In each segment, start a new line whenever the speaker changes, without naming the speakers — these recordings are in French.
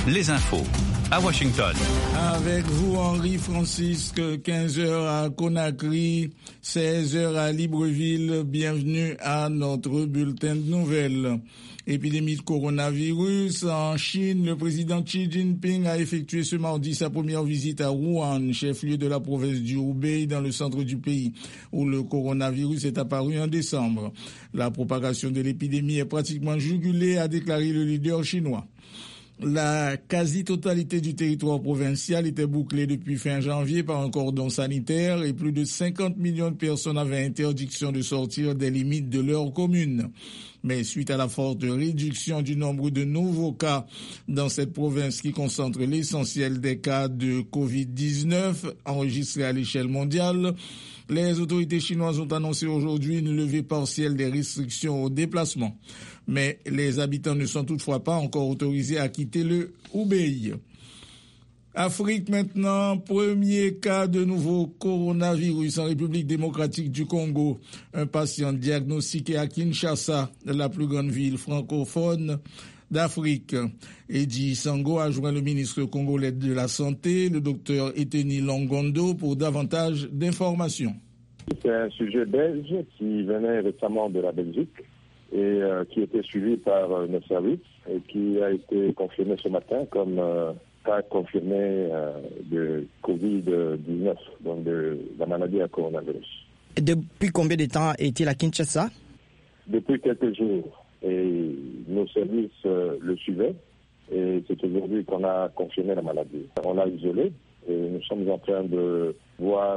les infos à Washington.
Avec vous, Henri Francisque, 15h à Conakry, 16h à Libreville. Bienvenue à notre bulletin de nouvelles. Épidémie de coronavirus. En Chine, le président Xi Jinping a effectué ce mardi sa première visite à Wuhan, chef-lieu de la province du Hubei, dans le centre du pays, où le coronavirus est apparu en décembre. La propagation de l'épidémie est pratiquement jugulée, a déclaré le leader chinois. La quasi-totalité du territoire provincial était bouclée depuis fin janvier par un cordon sanitaire et plus de 50 millions de personnes avaient interdiction de sortir des limites de leur commune. Mais suite à la forte réduction du nombre de nouveaux cas dans cette province qui concentre l'essentiel des cas de Covid-19 enregistrés à l'échelle mondiale, les autorités chinoises ont annoncé aujourd'hui une levée partielle des restrictions au déplacement. Mais les habitants ne sont toutefois pas encore autorisés à quitter le Hubei. Afrique maintenant, premier cas de nouveau coronavirus en République démocratique du Congo. Un patient diagnostiqué à Kinshasa, la plus grande ville francophone d'Afrique. Eddy Sango a joint le ministre congolais de la Santé, le docteur Eteni Longondo, pour davantage d'informations.
C'est un sujet belge qui venait récemment de la Belgique et qui était suivi par nos services et qui a été confirmé ce matin comme cas confirmé de Covid-19, donc de la maladie à coronavirus.
Et depuis combien de temps est-il à Kinshasa?
Depuis quelques jours. Et nos services le suivaient et c'est aujourd'hui qu'on a confirmé la maladie. On l'a isolé et nous sommes en train de voir,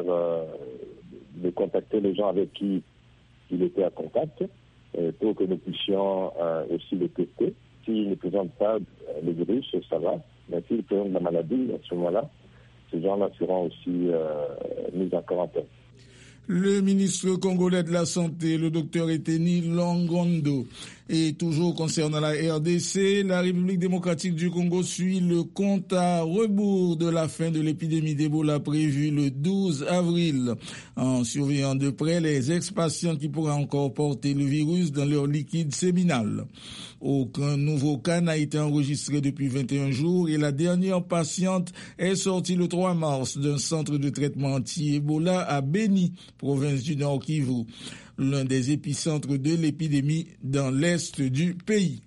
de contacter les gens avec qui il était à contact pour que nous puissions aussi le tester. S'il ne présente pas le virus, ça va. Mais s'il présente la maladie, à ce moment-là, ces gens-là seront aussi mis en quarantaine.
Le ministre congolais de la Santé, le docteur Eteni Longondo. Et toujours concernant la RDC, la République démocratique du Congo suit le compte à rebours de la fin de l'épidémie d'Ebola prévue le 12 avril, en surveillant de près les ex-patients qui pourraient encore porter le virus dans leur liquide séminal. Aucun nouveau cas n'a été enregistré depuis 21 jours et la dernière patiente est sortie le 3 mars d'un centre de traitement anti-Ebola à Beni, province du Nord Kivu, l'un des épicentres de l'épidémie dans l'est du pays.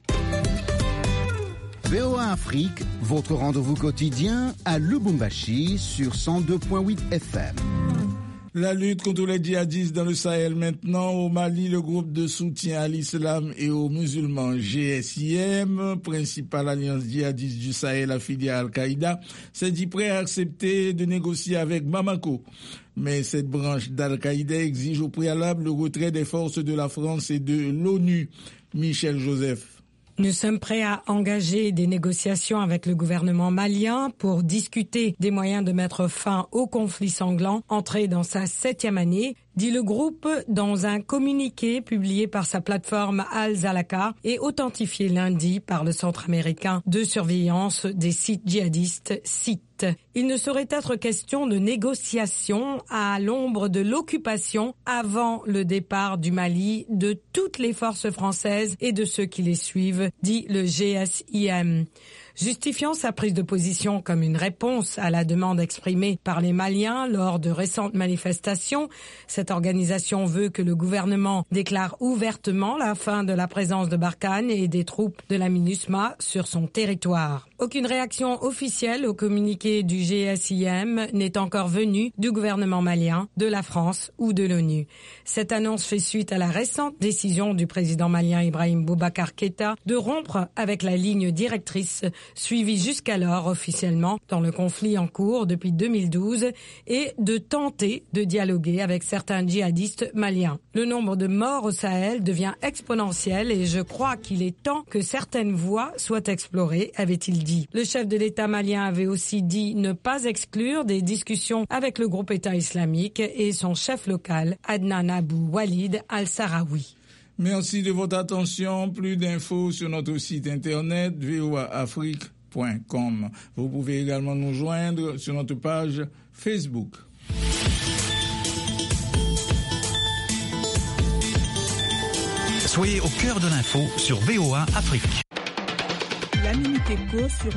VOA Afrique, votre rendez-vous quotidien à Lubumbashi sur 102.8 FM.
La lutte contre les djihadistes dans le Sahel maintenant. Au Mali, le groupe de soutien à l'islam et aux musulmans GSIM, principale alliance djihadiste du Sahel affiliée à Al-Qaïda, s'est dit prêt à accepter de négocier avec Bamako. Mais cette branche d'Al-Qaïda exige au préalable le retrait des forces de la France et de l'ONU. Michel Joseph.
Nous sommes prêts à engager des négociations avec le gouvernement malien pour discuter des moyens de mettre fin au conflit sanglant entré dans sa 7e année, dit le groupe dans un communiqué publié par sa plateforme Al-Zalaka et authentifié lundi par le Centre américain de surveillance des sites djihadistes, CIT. Il ne saurait être question de négociation à l'ombre de l'occupation avant le départ du Mali de toutes les forces françaises et de ceux qui les suivent, dit le GSIM. Justifiant sa prise de position comme une réponse à la demande exprimée par les Maliens lors de récentes manifestations, cette organisation veut que le gouvernement déclare ouvertement la fin de la présence de Barkhane et des troupes de la MINUSMA sur son territoire. Aucune réaction officielle au communiqué du GSIM n'est encore venue du gouvernement malien, de la France ou de l'ONU. Cette annonce fait suite à la récente décision du président malien Ibrahim Boubacar Keïta de rompre avec la ligne directrice suivi jusqu'alors officiellement dans le conflit en cours depuis 2012 et de tenter de dialoguer avec certains djihadistes maliens. Le nombre de morts au Sahel devient exponentiel et je crois qu'il est temps que certaines voies soient explorées, avait-il dit. Le chef de l'État malien avait aussi dit ne pas exclure des discussions avec le groupe État islamique et son chef local, Adnan Abou Walid al-Sahraoui.
Merci de votre attention. Plus d'infos sur notre site internet voaafrique.com. Vous pouvez également nous joindre sur notre page Facebook.
Soyez au cœur de l'info sur VOA Afrique.
La Minute Éco sur